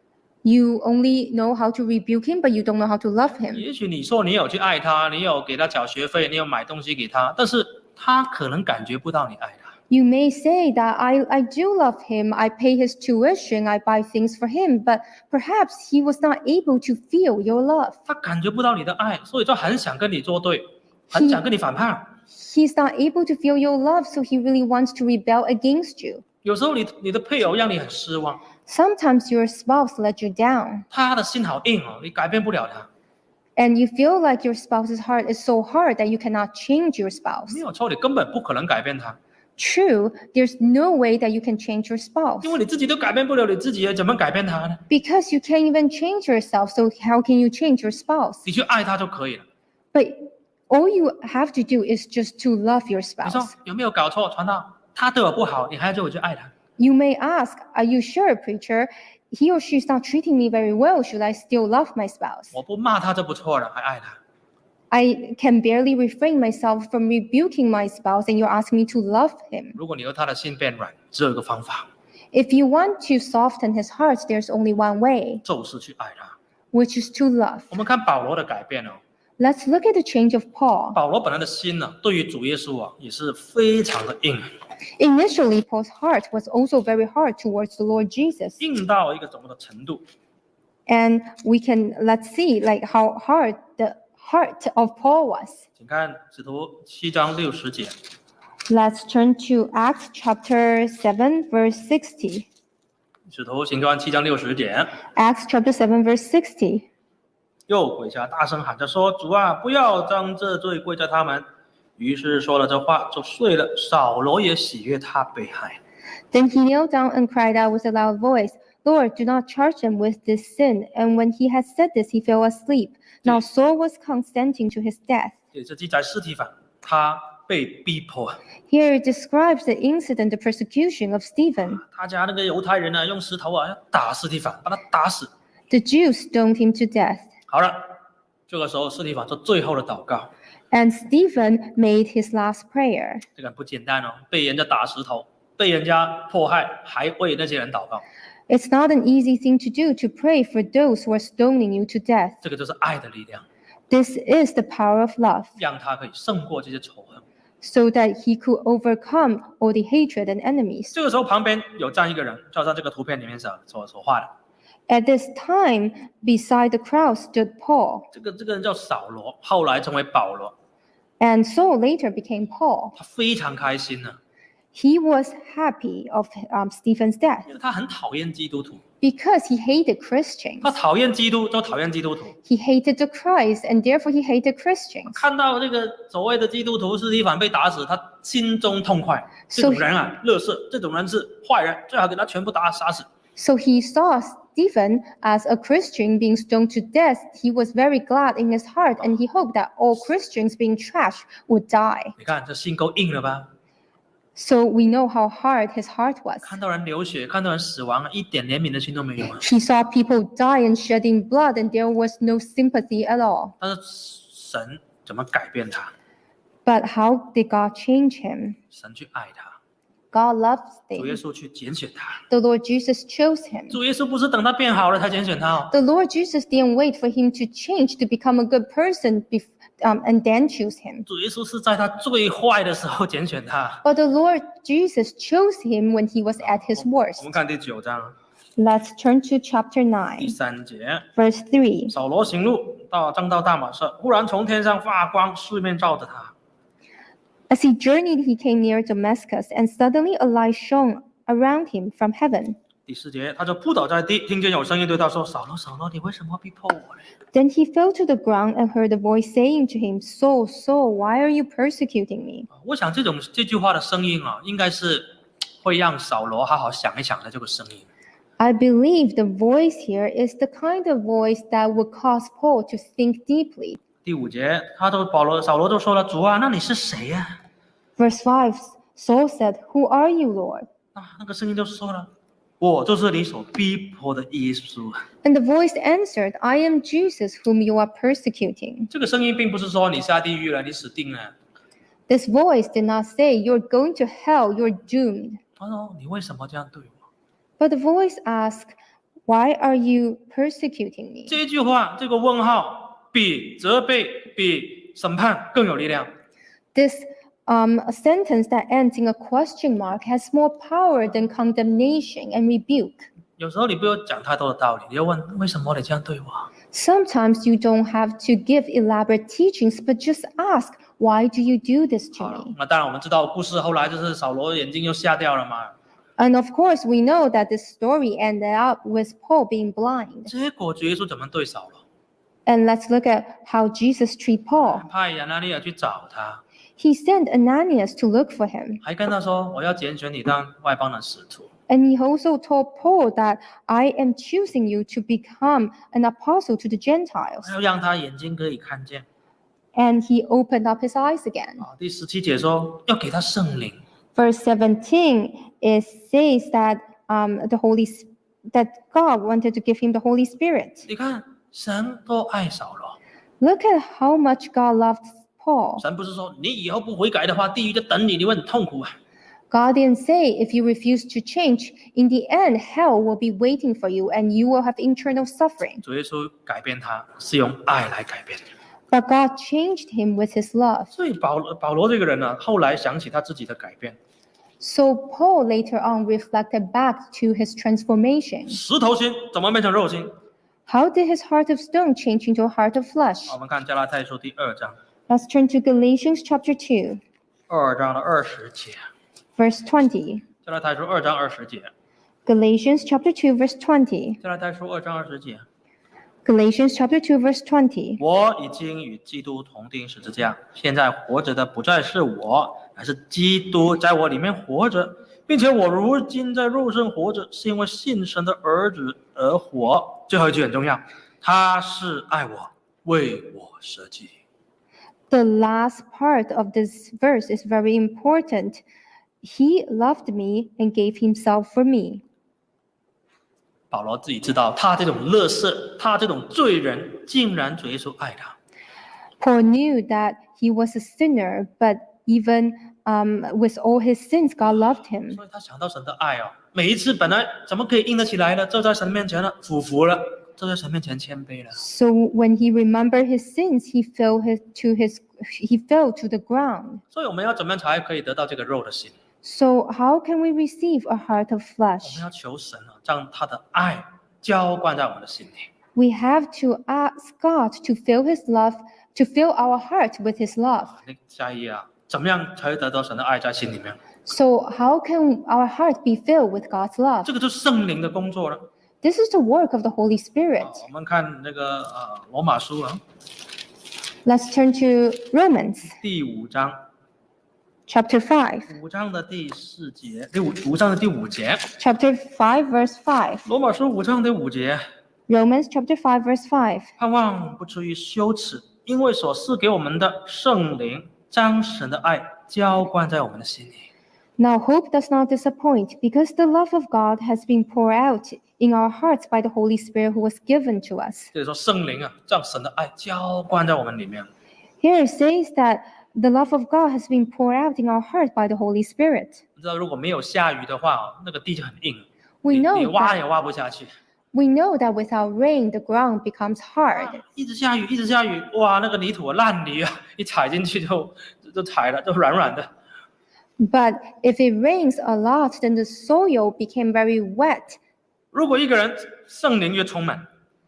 You only know how to rebuke him, but you don't know how to love him. 也许你说你有去爱他，你有给他缴学费，你有买东西给他，但是他可能感觉不到你爱他。 You may say that I, I do love him, I pay his tuition, I buy things for him, but perhaps he was not able to feel your love. 他感觉不到你的爱，所以就很想跟你作对，很想跟你反叛。 He's not able to feel your love, so he really wants to rebel against you. 有时候你你的配偶让你很失望， Sometimes your spouse let you down, 他的心好硬哦，你改变不了他。 and you feel like your spouse's heart is so hard that you cannot change your spouse. 没有错，你根本不可能改变他， True, there's no way that you can change your spouse 因为你自己都改变不了你自己，怎么改变他呢？ because you can't even change yourself. So how can you change your spouse? 你去爱他就可以了。 But all you have to do is just to love your 你说 spouse. 有没有搞错？传道，他对我不好，你还要叫我去爱他？ You may ask, are you sure, preacher? He or she is not treating me very well. Should I still love my spouse? 我不骂他就不错了，还爱他。 I can barely refrain myself from rebuking my spouse, and you're asking me to love him. 如果你要他的心变软，只有一个方法， If you want to soften his heart, there's only one way, 就是去爱他。 which is to love. 我们看保罗的改变哦， Let's look at the change of Paul. 保罗本来的心呢，对于主耶稣啊，也是非常的硬， Initially, Paul's heart was also very hard towards the Lord Jesus. 硬到一个怎么的程度？ And we can, let's see, like how hard the heart of Paul was. 请看使徒七章六十节， Let's turn to Acts chapter seven, verse sixty. 使徒行传七章六十节， Acts chapter seven, verse sixty. 又跪下大声喊着说：“主啊，不要将这罪归在他们。”于是说了这话就睡了。扫罗也喜悦他被害。 Then he knelt down and cried out with a loud voice, Lord, do not charge them with this sin. And when he had said this, he fell asleep. Now Saul was consenting to his death. 也是记载司提反他被逼迫， Here it describes the incident, the persecution of Stephen. 他家那个犹太人呢，用石头啊要打司提反，把他打死。 The Jews stoned him to death. 好了，这个时候司提反做最后的祷告， And Stephen made his last prayer. 这个不简单哦，被人家打石头，被人家迫害，还为那些人祷告， It's not an easy thing to do to pray for those who are stoning you to death. 这个就是爱的力量， This is the power of love, 让他可以胜过这些仇恨。 so that he could overcome all the hatred and enemies. 这个时候旁边有站一个人，就好像这个图片里面所所所画的， At this time, beside the crowd stood Paul, 这个这个人叫扫罗，后来成为保罗， and Saul later became Paul. 他非常开心呢、 He was happy of um, Stephen's death 因为他很讨厌基督徒， because he hated Christians. 他讨厌基督就讨厌基督徒。 He hated the Christ, and therefore he hated Christians. 看到这个所谓的基督徒司提反被打死，他心中痛快。这种人啊，垃圾，这种人是坏人，最好给他全部打杀死。 So he saw Stephen as a Christian being stoned to death. He was very glad in his heart, and he hoped that all Christians being trashed would die. 你看这心够硬了吧？ So we know how hard his heart was. 看到人流血，看到人死亡，一点怜悯的心都没有啊。 He saw people die and shedding blood, and there was no sympathy at all. 但是神怎么改变他？ But how did God change him? 神去爱他， God loved 主耶 him. 稣去拣选他。 The Lord Jesus chose him. 主耶稣不是等他变好了才拣选他哦， The Lord Jesus didn't wait for him to change to become a good person bef- um, and then choose him. 主耶稣是在他最坏的时候拣选他。 But the Lord Jesus chose him when he was at his 我 worst. 们看第九章 Let's turn to chapter 第 nine, 三节。 verse three. 扫罗行路到正到大马色，忽然从天上发光，四面照着他。 As he journeyed, he came near Damascus, and suddenly a light shone around him from heaven. 第四节，他就扑倒在地，听见有声音对他说：“扫罗，扫罗，你为什么逼迫我呢 Then he fell to the ground and heard a voice saying to him, Saul, Saul, why are you persecuting me?？” 我想这种这句话的声音啊，应该是会让扫罗好好想一想的这个声音。 I believe the voice here is the kind of voice that would cause Paul to think deeply. 第五节，他都保罗扫罗就说了：“主啊，那你是谁呀、 Verse five, Saul said, Who are you, Lord? 啊？”那个声音就说了：“我就是你所逼迫的耶稣。” And the voice answered, I am Jesus whom you are persecuting. 这个声音并不是说你下地狱了，你死定了。 This voice did not say, You're going to hell, you're doomed. 他说：“你为什么这样对我 But the voice asked, Why are you persecuting？” me? 这句话，这个问号比责备、比审判更有力量。 This um, a sentence that ends in a question mark has more power than condemnation and rebuke. 有时候你不要讲太多的道理，你要问为什么你这样对我？ Sometimes you don't have to give elaborate teachings, but just ask, Why do you do this to 好了 me? 那当然我们知道故事后来就是扫罗眼睛又瞎掉了嘛。 And of course, we know that this story ended up with Paul being blind. 结果主耶稣怎么对扫罗？ And let's look at how Jesus treated Paul. 派亚拿尼亚去找他， He sent Ananias to look for him. 还跟他说：“我要拣选你当外邦的使徒。 And he also told Paul that I am choosing you to become an apostle to the Gentiles. 要让他眼睛可以看见。 And he opened up his eyes again. 啊，第十七节说要给他圣灵， Verse seventeen, it says that um, the Holy S- that God wanted to give him the Holy Spirit. 你看神多爱扫罗， Look at how much God loved Paul. 神不是说你以后不悔改的话，地狱就等你，你会很痛苦啊。 God didn't say if you refuse to change, in the end, hell will be waiting for you and you will have internal suffering. 主耶稣改变他是用爱来改变的。 but God changed him with his love. 所以保保罗这个人呢，后来想起他自己的改变， So Paul later on reflected back to his transformation. 石头心怎么变成肉心？ How did his heart of stone change into a heart of flesh? 我们看加拉太书第二章， Let's turn to Galatians chapter two, 二章的二十节。 verse twenty. 加拉太书二章二十节， Galatians chapter two, verse twenty. 加拉太书二章二十节。 Galatians chapter two, verse twenty. 我已经与基督同钉十字架，现在活着的不再是我，乃是基督在我里面活着，并且我如今在肉身活着，是因为信神的儿子而活。最后一句很重要，他是爱我，为我舍己。 The last part of this verse is very important. He loved me and gave himself for me. 保罗自己知道，他这种垃圾，他这种罪人，竟然主耶稣爱他。 Paul knew that he was a sinner, but even um, with all his sins, God loved him. 所以他想到神的爱哦，每一次本来怎么可以硬得起来呢？就在神面前了，俯伏了，就在神面前谦卑了。 So when he remembered his sins, he fell his, to his he fell to the ground. 所以我们要怎么样才可以得到这个肉的心？ So how can we receive a heart of 我 flesh? 们要求神啊，让他的爱浇灌在我们的心里。 We have to ask God to fill his love, to fill our heart with his love. 那下一页啊，怎么样才会得到神的爱在心里面？ So how can our heart be filled with God's love? 这个就是圣灵的工作了。 This is the work of the Holy 啊 Spirit. 我们看那个呃罗马书啊， Let's turn to Romans 第五章， chapter five. 五章的第四节，第五五章的第五节， Chapter five, verse five. 罗马书五章第五节， Romans chapter five, verse five. 盼望不至于羞耻，因为所赐给我们的圣灵将神的爱浇灌在我们的心里。 Now hope does not disappoint, because the love of God has been poured out in our hearts by the Holy Spirit who was given to us. 就是说圣灵啊，让神的爱浇灌在我们里面。 Here it says that the love of God has been poured out in our heart by the Holy Spirit. 你知道如果没有下雨的话哦，那个地就很硬， We 你 know 你挖 that, 也挖不下去。 we know that without rain, the ground becomes hard. 一直下雨，一直下雨，哇，那个泥土烂泥啊，一踩进去就就就踩了，就软软的。 But if it rains a lot, then the soil became very wet. 如果一个人圣灵越充满，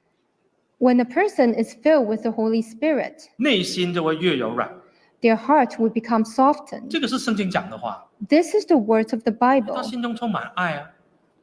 When a person is filled with the Holy Spirit, 内心就会越柔软。 their heart will become softened. 这个是圣经讲的话， This is the words of the 他 Bible. 心中充满爱啊，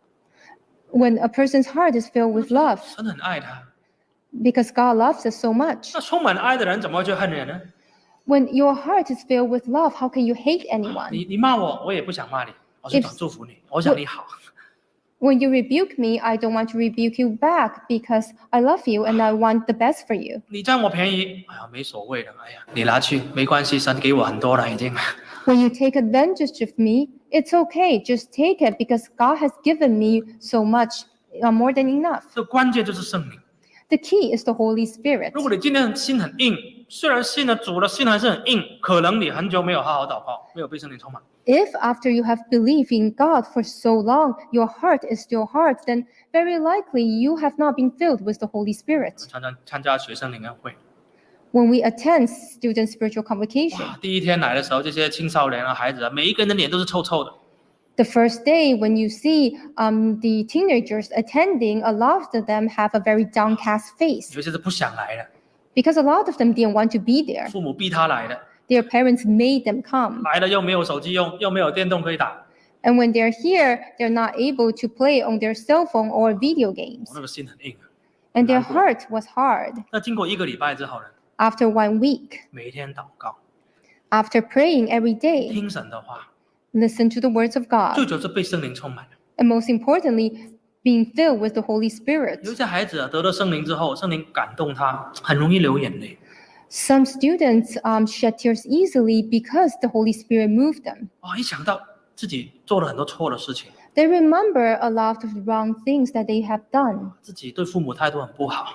When a person's heart is filled with love, 神很爱他。 because God loves us so much. 那充满爱的人怎么会去恨人呢？ When your heart is filled with love, how can you hate anyone? 你你骂我，我也不想骂你，我是想祝福你，我想你好。 When you rebuke me, I don't want to rebuke you back because I love you and I want the best for you. 你占我便宜，哎呀，没所谓的，哎呀，你拿去没关系，神给我很多了已经。 When you take advantage of me, it's okay. Just take it because God has given me so much, uh, more than enough. 这关键就是圣灵。 The key is the Holy Spirit. 如果你今天心很硬，虽然信了主了，心还是很硬，可能你很久没有好好祷告，没有被圣灵充满。 If after you have believed in God for so long, your heart is still hard, then very likely you have not been filled with the Holy Spirit. 参加参加学生灵恩会， When we attend student spiritual convocation, 哇，第一天来的时候，这些青少年啊、孩子啊，每一个人的脸都是臭臭的。 the first day when you see um, the teenagers attending, a lot of them have a very downcast face 有些是不想来的， because a lot of them didn't want to be there. 父母逼他来的， Their parents made them come. 来了又没有手机用，又没有电动可以打， And when they're here, they're not able to play on their cell phone or video games. 我那个心很硬啊。 And their heart was hard. 那经过一个礼拜之后呢， After one week, 每一天祷告， after praying every day, 听神的话， listen to the words of 最 God, 主要是被圣灵充满了。 and most importantly, being filled with the Holy 有 Spirit. 一些孩子啊，得了圣灵之后，圣灵感动他，很容易流眼泪。 Some students um, shed tears easily because the Holy Spirit moved them. 哇，一想到自己做了很多错的事情， They remember a lot of wrong things that they have done, 自己对父母态度很不好，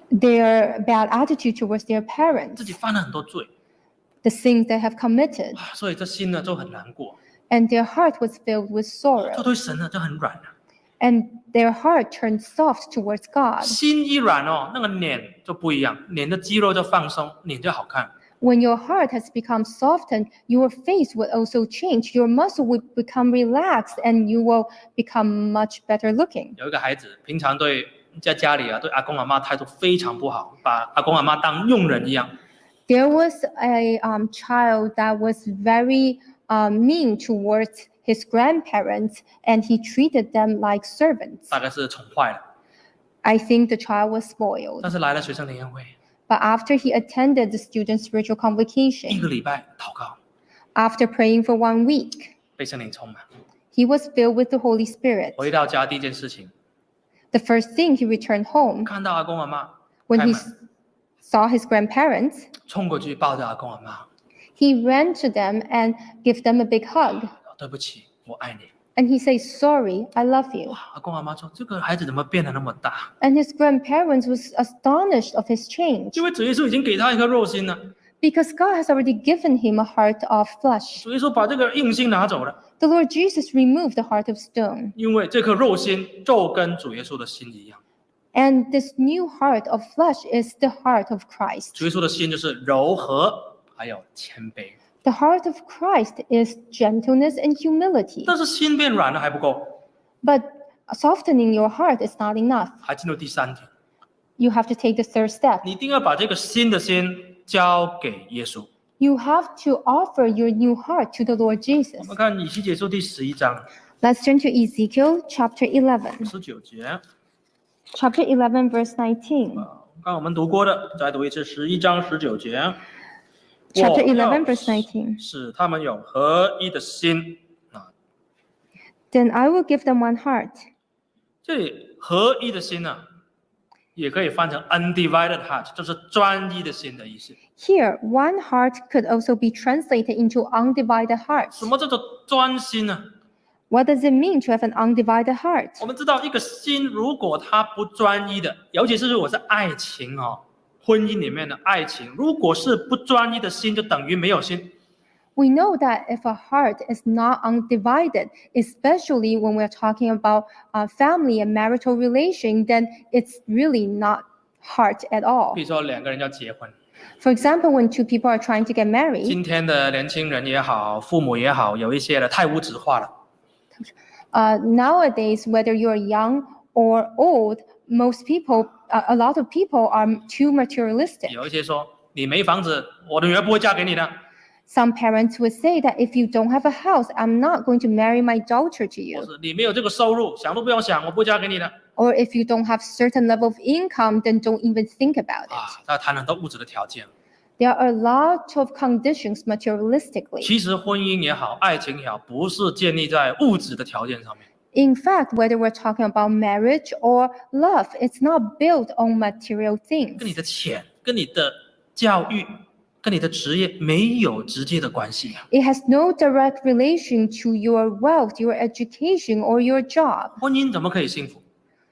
their bad attitude towards their 自 parents, 己犯了很多罪， the sins they have committed, 哇所以这心呢就很难过， and their heart was filled with 就 sorrow. 对神呢就很软了。 and their heart turns soft towards God. 心一软哦，那个脸就不一样，脸的肌肉就放松，脸就好看。 When your heart has become softened, your face will also change. Your muscle will become relaxed and you will become much better looking. 有一个孩子，平常对在家里啊，对阿公阿妈态度非常不好，把阿公阿妈当佣人一样。 There was a um, child that was very um, mean towards his grandparents and he treated them like servants. 大概是宠坏了。 I think the child was spoiled. 但是来了学生联欢会， But after he attended the student spiritual 一 convocation, 个礼拜祷告， after praying for one week, 被圣灵充满。 he was filled with the Holy Spirit. 回到家第一件事情， The first thing, he returned home. 看到阿公阿妈 When 开 he 门， s- saw his grandparents, 冲过去抱着阿公阿妈， he ran to them and gave them a big hug. 对不起，我爱你。 And he says, sorry, I love you. 阿公阿妈说：“这个孩子怎么变得那么大？ And his grandparents was astonished of his change 因为主耶稣已经给他一颗肉心了， because God has already given him a heart of flesh. 主耶稣把这个硬心拿走了， The Lord Jesus removed the heart of stone. 因为这颗肉心就跟主耶稣的心一样。 And this new heart of flesh is the heart of Christ. 主耶稣的心就是柔和，还有谦卑。 The heart of Christ is gentleness and humility. 但是心变软了还不够， But softening your heart is not enough. 还进入第三点， You have to take the third step. 你一定要把这个新的心交给耶稣。 You have to offer your new heart to the Lord 我 Jesus. 们看以西结书第十一章 Let's turn to Ezekiel chapter eleven. 十九节， Chapter eleven, verse nineteen. 刚刚我们读过的，再读一次十一章十九节。 Chapter 我要 eleven, verse nineteen. 使他们有合一的心啊， Then I will give them one heart. 这里合一的心呢、啊，也可以翻成 undivided heart，就是专一的心的意思。 Here, one heart could also be translated into undivided heart. 什么叫做专心呢？ What does it mean to have an undivided heart? 我们知道，一个心如果它不专一的，尤其是如果是爱情哦，婚姻里面的爱情，如果是不专一的心，就等于没有心。 We know that if a heart is not undivided, especially when we're talking about uh, family and marital relation, then it's really not heart at all. 比如说两个人要结婚， For example, when two people are trying to get married, 今天的年轻人也好，父母也好，有一些的太物质化了。 uh, nowadays, whether you're young or old, most people, uh, a lot of people are too materialistic. 有一些说你没房子，我的女儿不会嫁给你的。 Some parents would say that if you don't have a house, I'm not going to marry my daughter to 或 you. 是你没有这个收入，想都不用想，我不会嫁给你的。 Or if you don't have certain level of income, then don't even think about it. 啊，他谈很多物质的条件。 There are a lot of conditions materialistically. 其实婚姻也好，爱情也好，不是建立在物质的条件上面。 In fact, whether we're talking about marriage or love, it's not built on material 跟你 things. 的钱、跟你的教育、跟你的职业没有直接的关系啊。 It has no direct relation to your wealth, your education, or your job. 婚姻怎么可以幸福？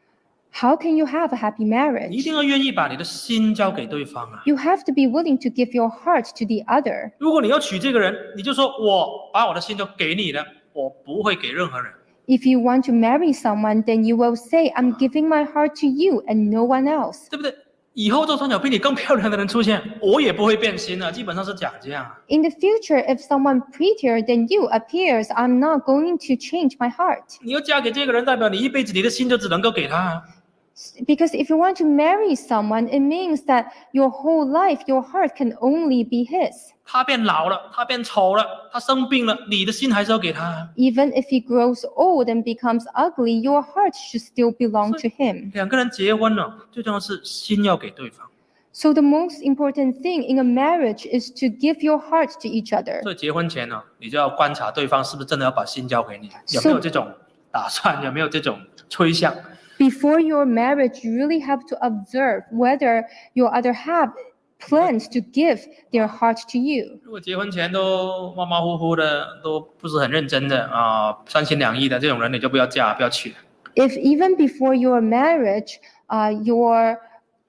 How can you have a happy 你一 marriage? 定要愿意把你的心交给对方啊。 You have to be willing to give your heart to the other. 如果你要娶这个人，你就说我把我的心都给你了，我不会给任何人。 If you want to marry someone, then you will say, I'm giving my heart to you and no one else. 对不对？以后就算有比你更漂亮的人出现，我也不会变心了，基本上是讲这样啊。 In the future, if someone prettier than you appears, I'm not going to change my heart. 你要嫁给这个人，代表你一辈子你的心就只能够给他啊。 Because if you want to marry someone, it means that your whole life, your heart can only be his. 他变老了，他变丑了，他生病了，你的心还是要给他啊。 Even if he grows old and becomes ugly, your heart should still belong to him. 两个人结婚了，最重要是心要给对方。 So the most important thing in a marriage is to give your heart to each other. 所以结婚前呢，你就要观察对方是不是真的要把心交给你，有没有这种打算，有没有这种趋向。 Before your marriage, you really have to observe whether your other half plans to give their heart to you. 如果结婚前都马马虎虎的，都不是很认真的啊，三心两意的这种人，你就不要嫁，不要娶。 If even before your marriage, uh, your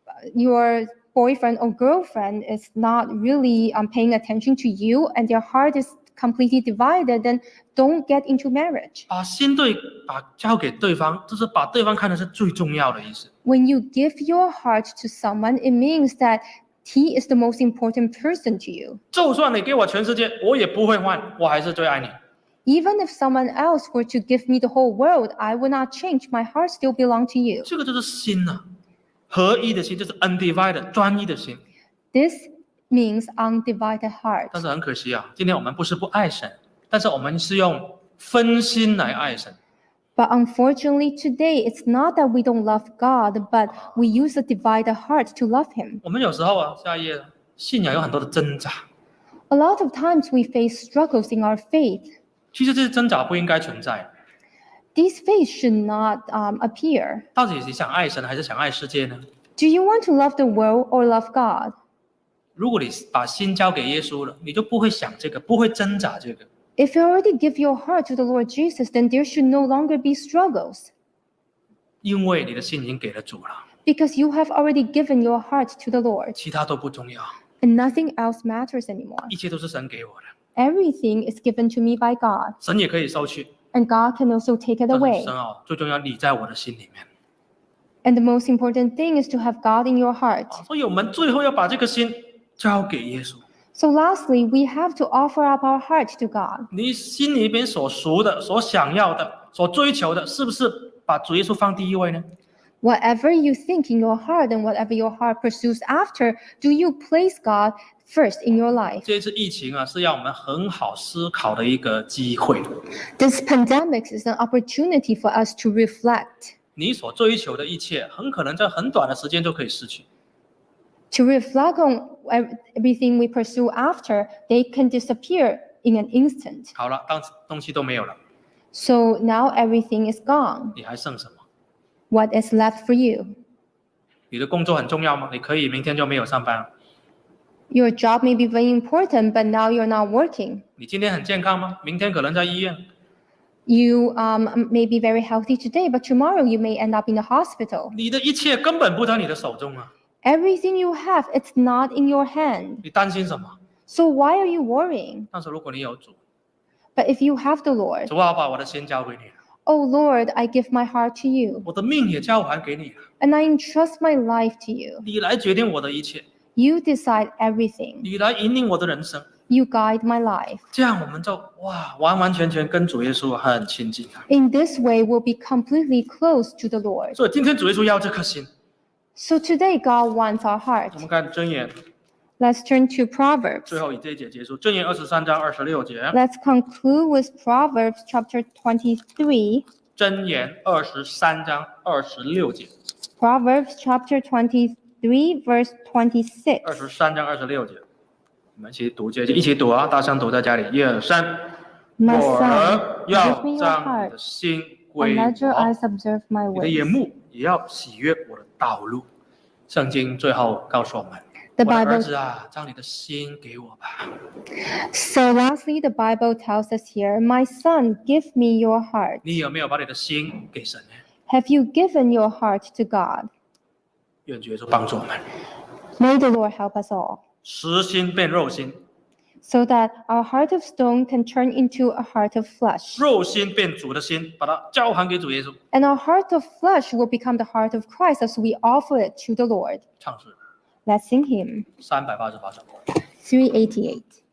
your boyfriend or girlfriend is not really um, paying attention to you and their heart is completely divided, then don't get into marriage. 把心对把交给对方，这是把对方看的是最重要的意思。 When you give your heart to someone, it means that he is the most important person to you. 就算你给我全世界，我也不会换，我还是最爱你。 Even if someone else were to give me the whole world, I would not change. My heart still belongs to you. 这个就是心呐、啊，合一的心，就是 undivided 专一的心。 This means undivided heart. 但是很可惜啊，今天我们不是不爱神，但是我们是用分心来爱神。 But unfortunately, today, it's not that we don't love God, but we use a divided heart to love Him. 我们有时候啊，下一页信仰有很多的挣扎， A lot of times we face struggles in our faith. 其实这些挣扎不应该存在。 These faiths should not um, appear. 到底是想爱神还是想爱世界呢？ Do you want to love the world or love God? 如果你把心交给耶稣了，你就不会想这个，不会挣扎这个。 If you already give your heart to the Lord Jesus, then there should no longer be struggles, 因为你的心已经给了主了， because you have already given your heart to the Lord, 其他都不重要， and nothing else matters anymore. 一切都是神给我的， Everything is given to me by God, 神也可以收去。 and God can also take it 但是 away. 神啊，最重要你在我的心里面。 And the most important thing is to have God in your heart. 所以我们最后要把这个心交给耶稣。 So lastly, we have to offer up our heart to God. 你心里边所属的、所想要的、所追求的，是不是把主耶稣放第一位呢？ Whatever you think in your heart and whatever your heart pursues after, do you place God first in your life? 这次疫情啊，是让我们很好思考的一个机会。 This pandemic is an opportunity for us to reflect. 你所追求的一切，很可能在很短的时间就可以失去。 To reflect on everything we pursue after, they can disappear in an instant. 好了，当东西都没有了， So now everything is gone. 你还剩什么？ What is left for you? 你的工作很重要吗？你可以明天就没有上班了。 Your job may be very important, but now you're not working. 你今天很健康吗？明天可能在医院。 You um, may be very healthy today, but tomorrow you may end up in the hospital. 你的一切根本不在你的手中啊！ Everything you have, it's not in your hand. 你担心什么？ So why are you worrying? 但是如果你有主， But if you have the Lord, 主啊，把我的心交给你了， oh Lord, I give my heart to you, 我的命也交还给你了， and I entrust my life to you. 你来决定我的一切， You decide everything. 你来引领我的人生。 You guide my life. 这样我们就哇，完完全全跟主耶稣很亲近啊！ In this way, we'll be completely close to the Lord. 所以今天主耶稣要这颗心。 So today, God wants our 我 heart. 们看箴言， Let's turn to Proverbs. 最后以这一节结束。箴言二十三章二十六节， Let's conclude with Proverbs chapter twenty-three. 箴言二十三章二十六节， Proverbs chapter twenty-three, verse twenty-six. 二十三章二十六节，我们一起读这一起读啊！大声读在家里，一二三。 My 我 son, 儿要 give me your 将你 heart, 的心 and 归 let your 我， eyes observe my 你的眼 ways. 目也要喜悦我的道路。圣经最后告诉我们， The 我的儿 Bible. 子啊，将你的心给我吧。 So lastly, the Bible tells us here, my son, give me your heart. 你有没有把你的心给神呢？ Have you given your heart to God? 愿主耶稣帮助我们， May the Lord help us all, 实心变肉心， so that our heart of stone can turn into a heart of flesh, 肉心变主的心，把它交还给主耶稣。 and our heart of flesh will become the heart of Christ as we offer it to the Lord. 唱诗 Let's sing hymn 三百八十八首。 three eighty-eight.